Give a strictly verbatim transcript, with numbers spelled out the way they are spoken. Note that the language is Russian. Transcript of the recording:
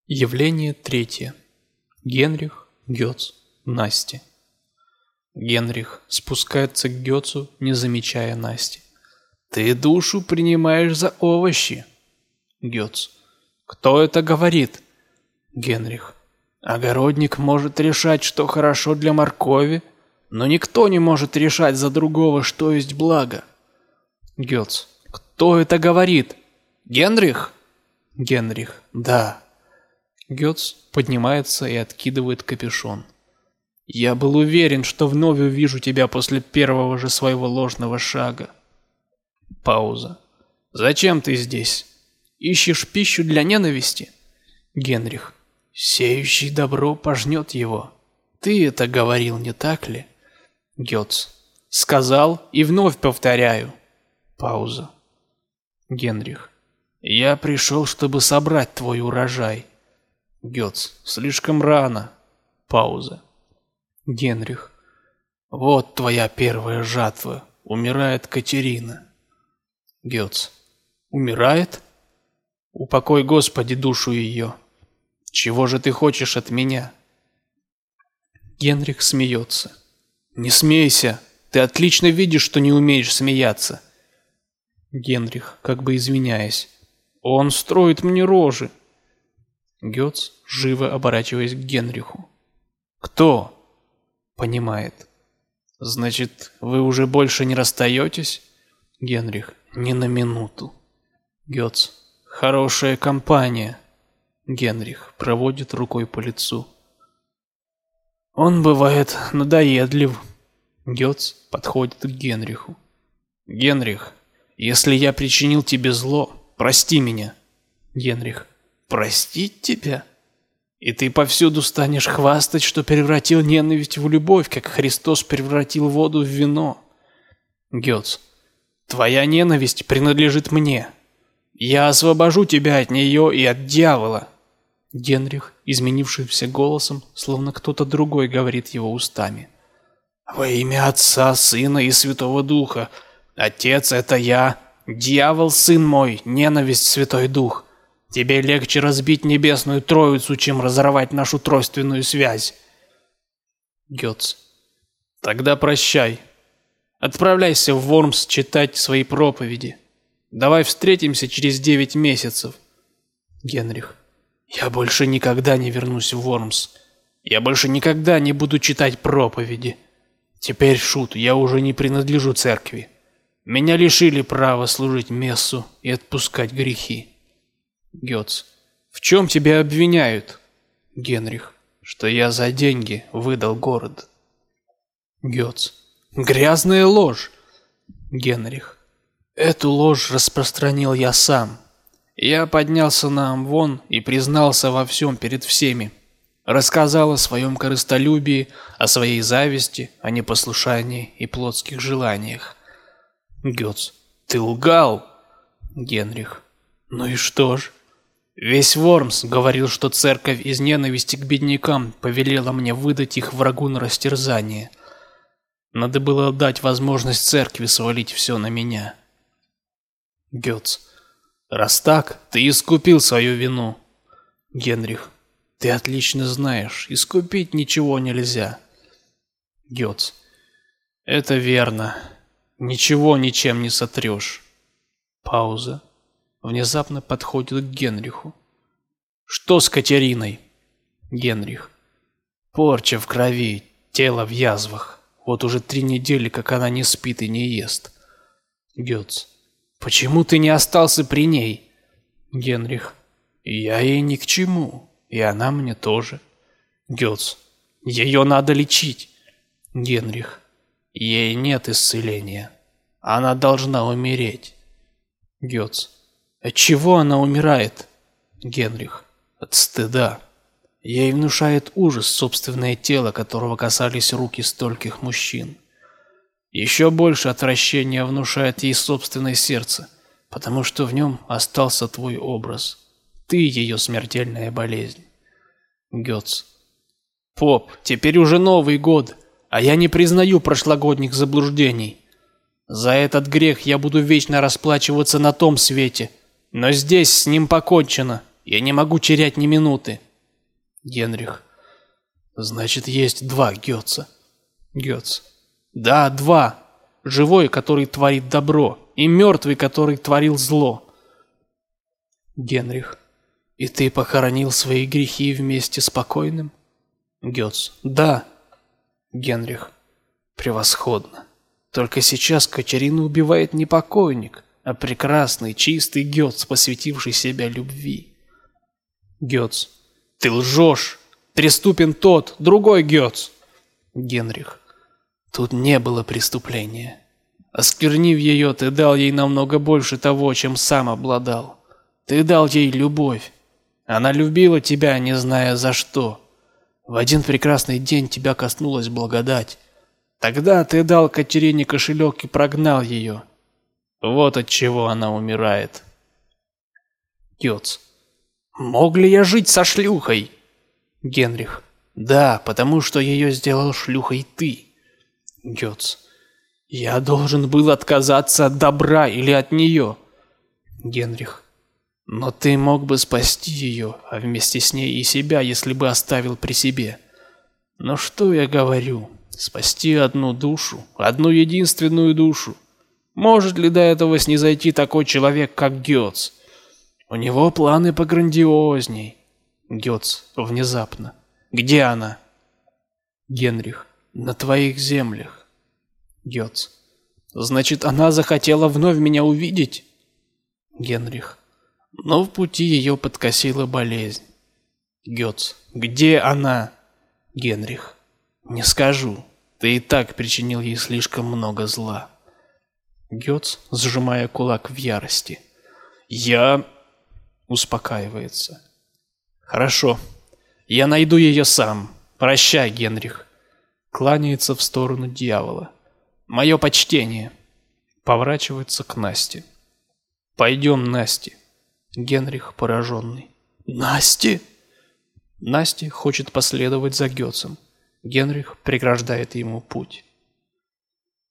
Явление третье. Генрих, Гёц, Насти. Генрих спускается к Гёцу, не замечая Насти. «Ты душу принимаешь за овощи!» Гёц. «Кто это говорит?» Генрих. «Огородник может решать, что хорошо для моркови, но никто не может решать за другого, что есть благо». Гёц. «Кто это говорит? Генрих?» Генрих. «Да». Гёц поднимается и откидывает капюшон. «Я был уверен, что вновь увижу тебя после первого же своего ложного шага». Пауза. «Зачем ты здесь? Ищешь пищу для ненависти?» Генрих. «Сеющий добро пожнет его. Ты это говорил, не так ли?» Гёц. «Сказал и вновь повторяю». Пауза. Генрих. «Я пришел, чтобы собрать твой урожай». Гёц. «Слишком рано». Пауза. Генрих. «Вот твоя первая жатва. Умирает Катерина». Гёц. «Умирает? Упокой, Господи, душу ее. Чего же ты хочешь от меня?» Генрих смеется. «Не смейся. Ты отлично видишь, что не умеешь смеяться». Генрих, как бы извиняясь. «Он строит мне рожи». Гёц, живо оборачиваясь к Генриху. «Кто?» Понимает. «Значит, вы уже больше не расстаетесь?» Генрих. «Ни на минуту». Гёц. «Хорошая компания». Генрих проводит рукой по лицу. «Он бывает надоедлив». Гёц подходит к Генриху. «Генрих, если я причинил тебе зло, прости меня». Генрих. «Простить тебя? И ты повсюду станешь хвастать, что превратил ненависть в любовь, как Христос превратил воду в вино». Гёц. «Твоя ненависть принадлежит мне. Я освобожу тебя от нее и от дьявола». Генрих, изменившимся голосом, словно кто-то другой говорит его устами. «Во имя Отца, Сына и Святого Духа. Отец — это я, дьявол — сын мой, ненависть — Святой Дух. Тебе легче разбить небесную троицу, чем разорвать нашу тройственную связь». Гёц. «Тогда прощай. Отправляйся в Вормс читать свои проповеди. Давай встретимся через девять месяцев». Генрих. «Я больше никогда не вернусь в Вормс. Я больше никогда не буду читать проповеди. Теперь, шут, я уже не принадлежу церкви. Меня лишили права служить мессу и отпускать грехи». Гёц. «В чем тебя обвиняют?» Генрих. «Что я за деньги выдал город». Гёц. «Грязная ложь». Генрих. «Эту ложь распространил я сам. Я поднялся на Амвон и признался во всем перед всеми. Рассказал о своем корыстолюбии, о своей зависти, о непослушании и плотских желаниях». Гёц. «Ты лгал». Генрих. «Ну и что ж? Весь Вормс говорил, что церковь из ненависти к беднякам повелела мне выдать их врагу на растерзание. Надо было дать возможность церкви свалить все на меня». Гёц. «Раз так, ты искупил свою вину». Генрих. «Ты отлично знаешь, искупить ничего нельзя». Гёц. «Это верно. Ничего ничем не сотрешь». Пауза. Внезапно подходит к Генриху. «Что с Катериной?» Генрих. «Порча в крови, тело в язвах. Вот уже три недели, как она не спит и не ест». Гёц. «Почему ты не остался при ней?» Генрих. «Я ей ни к чему, и она мне тоже». Гёц. «Ее надо лечить». Генрих. «Ей нет исцеления. Она должна умереть». Гёц. «От чего она умирает?» Генрих. «От стыда. Ей внушает ужас собственное тело, которого касались руки стольких мужчин. Еще больше отвращения внушает ей собственное сердце, потому что в нем остался твой образ. Ты ее смертельная болезнь». Гёц. «Поп, теперь уже Новый год, а я не признаю прошлогодних заблуждений. За этот грех я буду вечно расплачиваться на том свете, но здесь с ним покончено. Я не могу терять ни минуты. Генрих. Значит, есть два Гёца. Гёц. Да, два. Живой, который творит добро, и мертвый, который творил зло. Генрих. И ты похоронил свои грехи вместе с покойным? Гёц. Да. Генрих. Превосходно. Только сейчас Катерину убивает не покойник, а прекрасный, чистый Гёц, посвятивший себя любви. Гёц. Ты лжешь. Преступен тот, другой Гёц. Генрих. Тут не было преступления. Осквернив ее, ты дал ей намного больше того, чем сам обладал. Ты дал ей любовь. Она любила тебя, не зная за что. В один прекрасный день тебя коснулась благодать. Тогда ты дал Катерине кошелек и прогнал ее. Вот от чего она умирает. Гёц. Мог ли я жить со шлюхой? Генрих. Да, потому что ее сделал шлюхой ты. Гёц. Я должен был отказаться от добра или от нее. Генрих. Но ты мог бы спасти ее, а вместе с ней и себя, если бы оставил при себе. Но что я говорю? Спасти одну душу, одну единственную душу. Может ли до этого снизойти такой человек, как Гёц? У него планы пограндиозней. Гёц внезапно. Где она? Генрих. На твоих землях. Гёц. Значит, она захотела вновь меня увидеть? Генрих. Но в пути ее подкосила болезнь. Гёц. Где она? Генрих. Не скажу. Ты и так причинил ей слишком много зла. Гёц, сжимая кулак в ярости. Я... Успокаивается. Хорошо. Я найду ее сам. Прощай, Генрих. Кланяется в сторону дьявола. Мое почтение. Поворачивается к Насте. Пойдем, Насте. Генрих пораженный. Насте? Настя хочет последовать за Гёцем. Генрих преграждает ему путь.